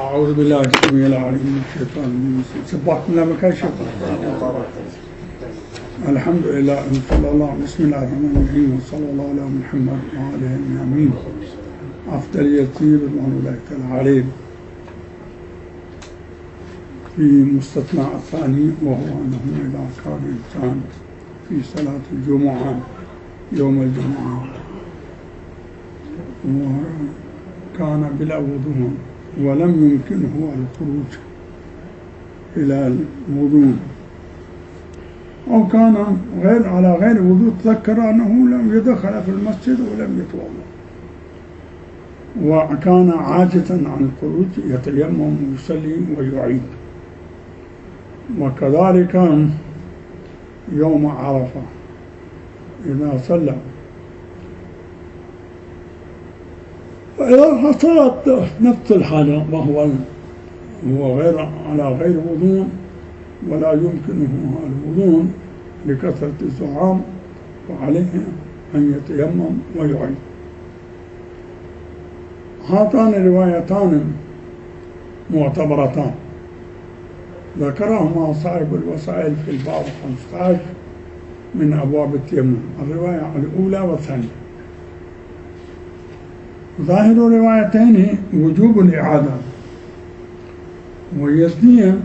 أعوذ بالله السميع العليم من الشيطان الرجيم. سبحت الله مكاشف. الحمد لله صلى الله بسم الله الرحمن الرحيم وصلى الله على محمد وعلى آله آمين. أفضلية رضوان الله تعالى عليه في مستثنى الثاني، وهو أنه إذا كان الإنسان في صلاة الجمعة يوم الجمعة وكان بلا وضوء ولم يمكنه الخروج إلى الوضوء، أو كان على غير وضوء، تذكر أنه لم يدخل في المسجد ولم يتوضأ وكان عاجزا عن الخروج، يتيمم ويصلي ويعيد. وكذلك يوم عرفة إذا صلى فإذا حصلت نفس الحالة وهو على غير وضوء ولا يمكنه الوضوء لكثرة الزحام، فعليه أن يتيمم ويعيد. هاتان الروايتان معتبرتان ذكرهما صاحب الوسائل في الباب 15 من أبواب التيمم، الرواية الأولى والثانية. ظاهر الروايتين وجوب الإعادة، واليسنية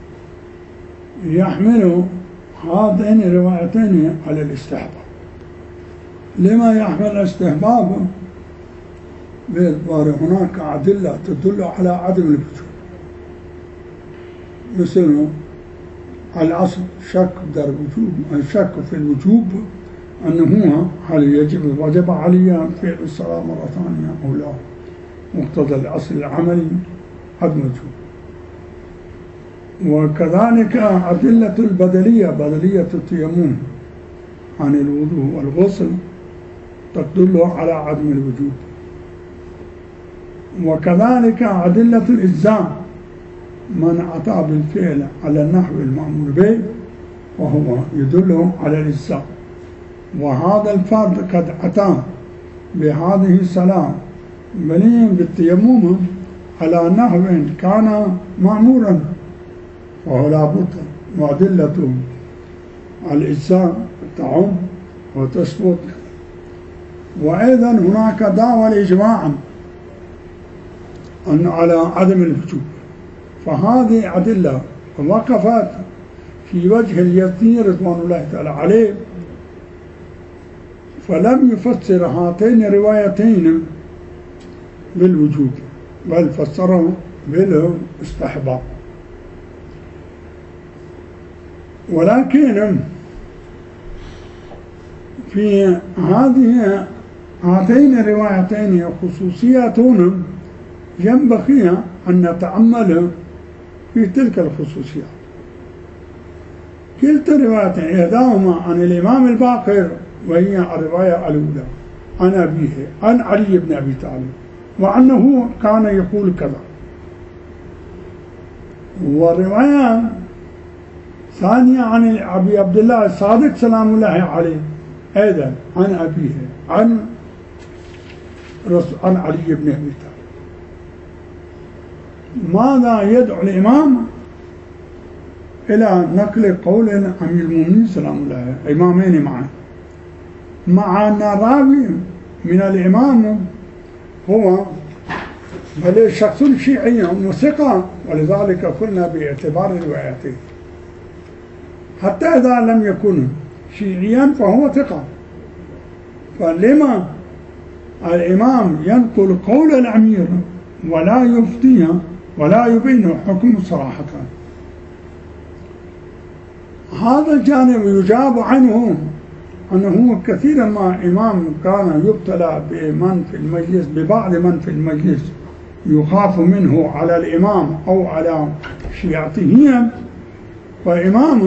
يحمل هاتين الروايتين على الاستحباب. لما يحمل الاستحباب؟ باعتبار هناك أدلة تدل على عدم الوجوب، مثل الأصل الشك في الوجوب أنه هل وجب علي فعل الصلاة مرة ثانية أو لا. مقتضى الأصل العملي عدم الوجوب. وكذلك أدلة البدلية، بدلية التيمم عن الوضوء والغسل تدل على عدم الوجوب. وكذلك أدلة الإجزاء، من أتى بالفعل على النحو المأمور به وهو يدل على الإجزاء. وهذا الفرد قد أتى بهذه الصلاة بنيا بالتيمم على نحو كان مأمورا وهو لا بد، وأدلة الإجزاء تعم وتثبت. وأيضا هناك دعوى الإجماع أن على عدم الوجوب، فهذه أدلة وقفت في وجه اليسير رضوان الله تعالى عليه، فلم يفسر هاتين الروايتين بالوجوب بل فسره بالاستحباب. ولكن في هاتين الروايتين خصوصيات ينبغي أن نتأمل في تلك الخصوصيات. كلتا الروايتين إحداهما عن الإمام الباقر وهي الرواية الأولى عن أبيه عن علي بن أبي طالب وأنه كان يقول كذا، والرواية ثانية عن أبي عبد الله الصادق سلام الله عليه أيضا عن أبيه عن علي بن أبي طالب. ماذا يدعو الإمام؟ إلى نقل قول أمير المؤمنين سلام الله عليه، إمامين معا، مع أن الراوي من الإمام هو بل شخص شيعي وثقة، ولذلك قلنا باعتبار الروايتين حتى إذا لم يكن شيعيا فهو ثقة. فلما الإمام ينقل قول الأمير ولا يفتي ولا يبين حكم صراحة؟ هذا الجانب يجاب عنه أنه كثيرا ما إمام كان يبتلى ببعض من في المجلس يخاف منه على الإمام أو على شيعته، فإمام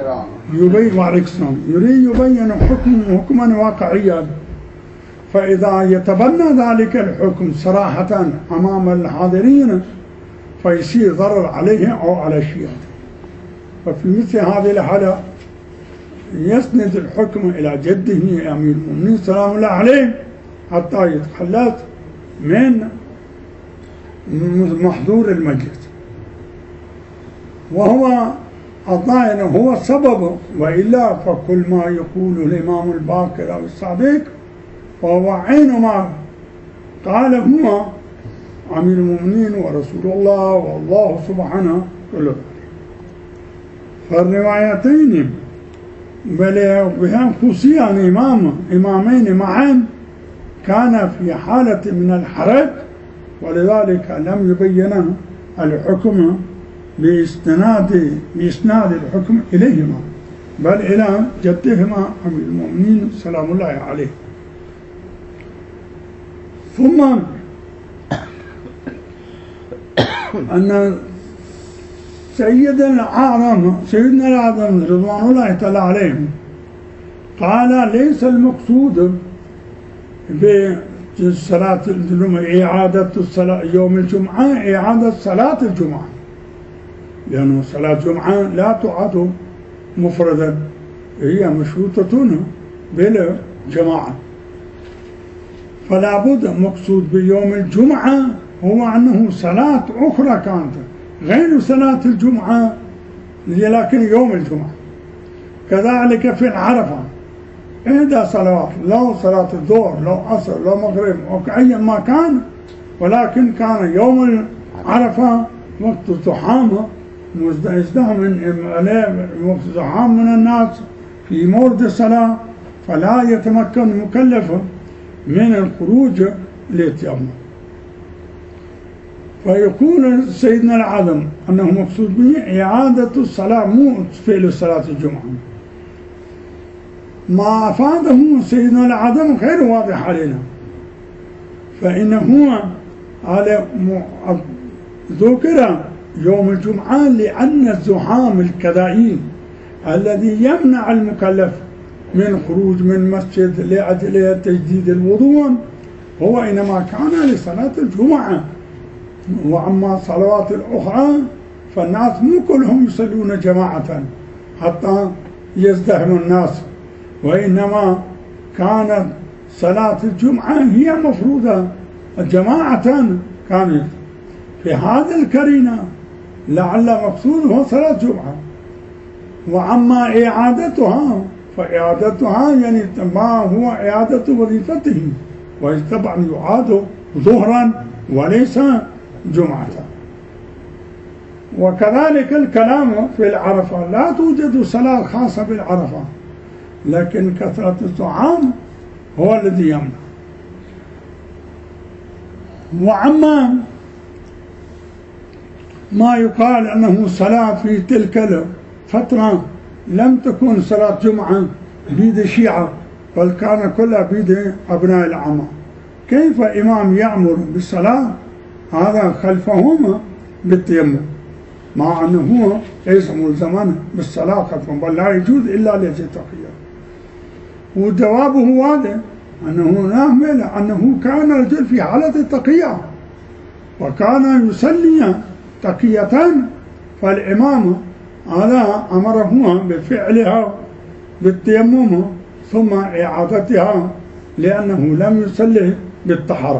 يريد يبين حكما واقعيا، فإذا يتبنى ذلك الحكم صراحة أمام الحاضرين فيصير ضرر عليه أو على شيعته. ففي مثل هذه الحالة يسند الحكم إلى جده أمير المؤمنين سلام الله عليه حتى يتخلص من محظور المجلس، وهو الظاهر هو السبب، وإلا فكل ما يقوله الإمام الباقر أو الصادق فهو عين ما قال هو أمير المؤمنين ورسول الله والله سبحانه كل ذلك. فالروايتين بل بها خصوصيا إمامين معا كان في حالة من الحرج، ولذلك لم يبين الحكم بإسناد الحكم إليهما، بل إلى جدهما أمير المؤمنين سلام الله عليه. ثم أن سيدنا الأعظم رضوان الله تعالى عليهم قال ليس المقصود بصلاة إعادة الصلاة يوم الجمعة إعادة صلاة الجمعة، لأنه صلاة الجمعة لا تعاد مفردا، هي مشروطة بالجماعة، فلا بد مقصود بيوم الجمعة هو أنه صلاة أخرى كانت غير صلاة الجمعة، لكن يوم الجمعة. كذلك في العرفة إحدى صلوات، لو صلاة الظهر لو عصر لو مغرب أو أي ما كان، ولكن كان يوم العرفة وقت زحام زحام من الناس في مورد الصلاة، فلا يتمكن المكلف من الخروج للتيمم. فيكون سيدنا الأعظم أنه مقصود به إعادة الصلاة مو فعل صلاة الجمعة. ما أفاده سيدنا الأعظم غير واضح علينا، فإنه على ذكر يوم الجمعة لأن الزحام الكذائي الذي يمنع المكلف من خروج من مسجد لأجل تجديد الوضوء هو إنما كان لصلاة الجمعة، وأما الصلوات الأخرى فالناس مو كلهم يصلون جماعة حتى يزدحم الناس، وإنما كانت صلاة الجمعة هي مفروضة جماعة كانت. في هذا الكرينة لعل مقصوده صلاة الجمعة، وأما إعادتها فإعادتها يعني ما هو إعادة وظيفته، وطبعا يعاد ظهرا وليس جمعة. وكذلك الكلام في العرفة، لا توجد صلاة خاصة بالعرفة، لكن كثرة الزحام هو الذي يمنع. وعما ما يقال أنه صلاة في تلك الفترة لم تكن صلاة جمعة بيد الشيعة، بل كان كلها بيد أبناء العامة. كيف إمام يأمر بالصلاة هذا خلفهم بالتيمم، مع أنه ليس ملزما بالصلاة خلفهم، بل لا يجوز إلا لأجل التقية. وجوابه واضح أنه نعمل أنه كان رجل في حالة التقية، وكان يصلي تقية، فالإمام هذا أمره بفعلها بالتيمم ثم إعادتها لأنه لم يصلي بالطهارة.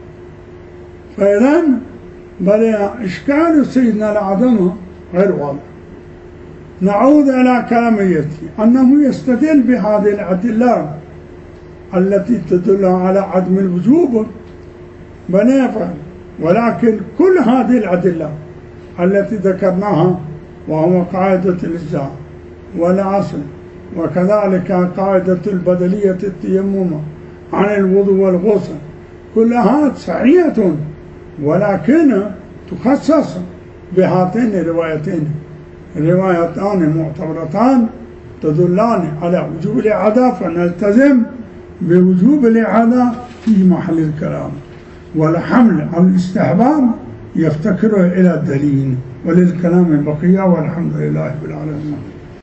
فإذا بل إشكال سيدنا الأعظم غير واضح. نعود إلى كلاميته أنه يستدل بهذه الأدلة التي تدل على عدم الوجوب بل يفعل، ولكن كل هذه الأدلة التي ذكرناها وهو قاعدة الإجزاء والأصل، وكذلك قاعدة البدلية التيمم عن الوضوء والغسل، كلها صحيحة، ولكن تخصص بهاتين الروايتين، الروايتان معتبرتان تدلان على وجوب الإعادة، فنلتزم بوجوب الإعادة في محل الكلام، والحمل على الاستحباب يفتكر إلى الدليل، وللكلام بقية، والحمد لله رب العالمين.